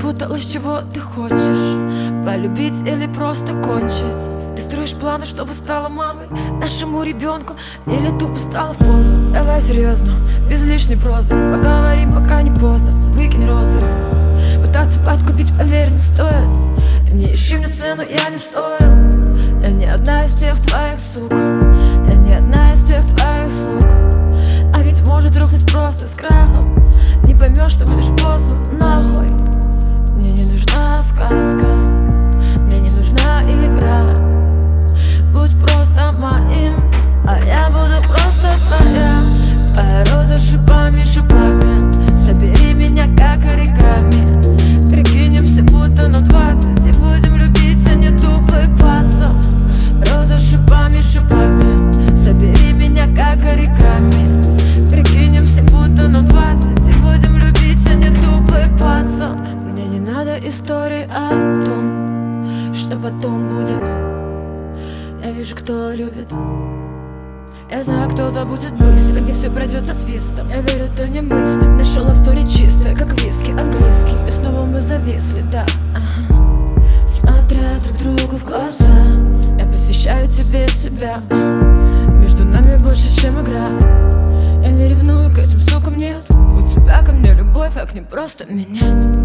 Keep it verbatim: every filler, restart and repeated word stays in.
запуталась, чего ты хочешь? Полюбить или просто кончить? Ты строишь планы, чтобы стала мамой нашему ребенку, или тупо стала в позу? Давай серьезно, без лишней прозы, поговорим, пока не поздно. Выкинь розы, пытаться подкупить, поверь, не стоит. Не ищи мне цену, я не стою. Я не одна из тех твоих, сука. Я не одна из тех твоих слуг. А ведь может рухнуть просто с крахом. Не поймешь, что будешь поздно, нахуй. Мне не нужна сказка, мне не нужна игра. Будь просто моим, а я буду просто твоя. Твоя роза шипами, шипами. Собери меня как оригами. Прикинемся будто на двадцать и будем любить, а не тупо ебаться. Роза шипами, шипами. Собери меня как оригами. Прикинемся будто на двадцать и будем любить, а не тупо ебаться. Мне не надо истории о том, что потом будет. Я вижу, кто любит. Я знаю, кто забудет быстро, где все пройдет со свистом. Я верю, ты не мысли. Нашел в стори чистая, как виски английский. И снова мы зависли, да, ага. Смотря друг другу в глаза, я посвящаю тебе себя. Между нами больше, чем игра. Я не ревную, к этим сукам нет. У тебя ко мне любовь, а к ним просто менять.